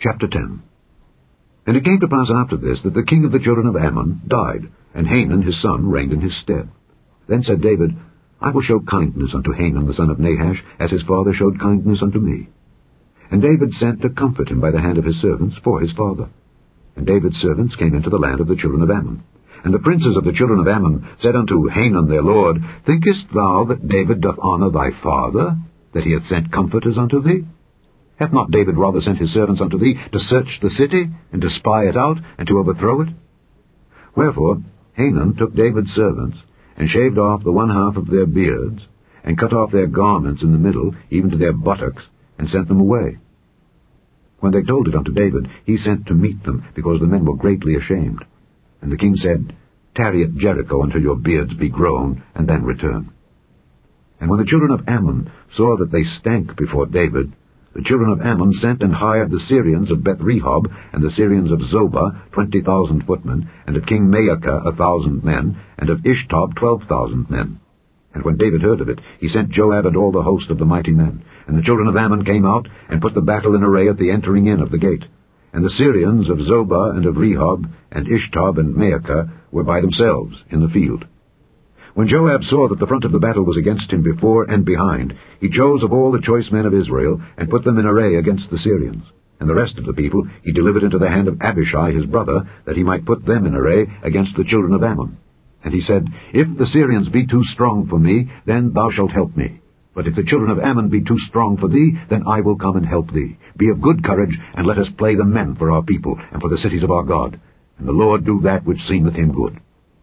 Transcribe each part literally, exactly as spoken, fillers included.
Chapter ten. And it came to pass after this that the king of the children of Ammon died, and Hanun his son reigned in his stead. Then said David, I will show kindness unto Hanun the son of Nahash, as his father showed kindness unto me. And David sent to comfort him by the hand of his servants for his father. And David's servants came into the land of the children of Ammon. And the princes of the children of Ammon said unto Hanun their lord, Thinkest thou that David doth honour thy father, that he hath sent comforters unto thee? Hath not David rather sent his servants unto thee to search the city, and to spy it out, and to overthrow it? Wherefore Hanun took David's servants, and shaved off the one half of their beards, and cut off their garments in the middle, even to their buttocks, and sent them away. When they told it unto David, he sent to meet them, because the men were greatly ashamed. And the king said, Tarry at Jericho until your beards be grown, and then return. And when the children of Ammon saw that they stank before David, the children of Ammon sent and hired the Syrians of Beth-rehob, and the Syrians of Zobah, twenty thousand footmen, and of King Maacah a thousand men, and of Ishtob twelve thousand men. And when David heard of it, he sent Joab and all the host of the mighty men. And the children of Ammon came out, and put the battle in array at the entering in of the gate. And the Syrians of Zobah and of Rehob, and Ishtob and Maacah, were by themselves in the field. When Joab saw that the front of the battle was against him before and behind, he chose of all the choice men of Israel, and put them in array against the Syrians. And the rest of the people he delivered into the hand of Abishai his brother, that he might put them in array against the children of Ammon. And he said, If the Syrians be too strong for me, then thou shalt help me. But if the children of Ammon be too strong for thee, then I will come and help thee. Be of good courage, and let us play the men for our people, and for the cities of our God. And the Lord do that which seemeth him good.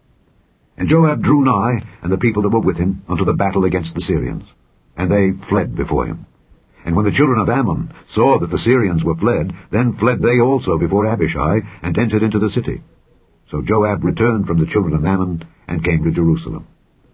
And Joab drew nigh, and the people that were with him, unto the battle against the Syrians. And they fled before him. And when the children of Ammon saw that the Syrians were fled, then fled they also before Abishai, and entered into the city. So Joab returned from the children of Ammon, and came to Jerusalem.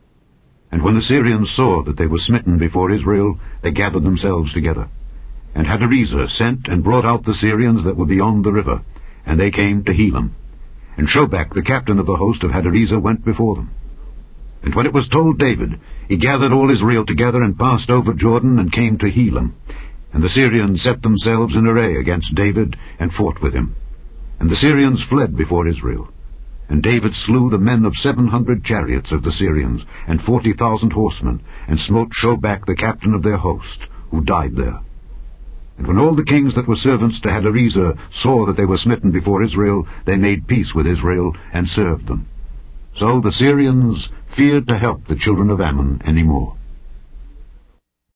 And when the Syrians saw that they were smitten before Israel, they gathered themselves together. And Hadarezer sent and brought out the Syrians that were beyond the river, and they came to Helam. And Shobach, the captain of the host of Hadarezer, went before them. And when it was told David, he gathered all Israel together, and passed over Jordan, and came to Helam. And the Syrians set themselves in array against David, and fought with him. And the Syrians fled before Israel. And David slew the men of seven hundred chariots of the Syrians, and forty thousand horsemen, and smote Shobach the captain of their host, who died there. And when all the kings that were servants to Hadarezer saw that they were smitten before Israel, they made peace with Israel, and served them. So the Syrians feared to help the children of Ammon any more.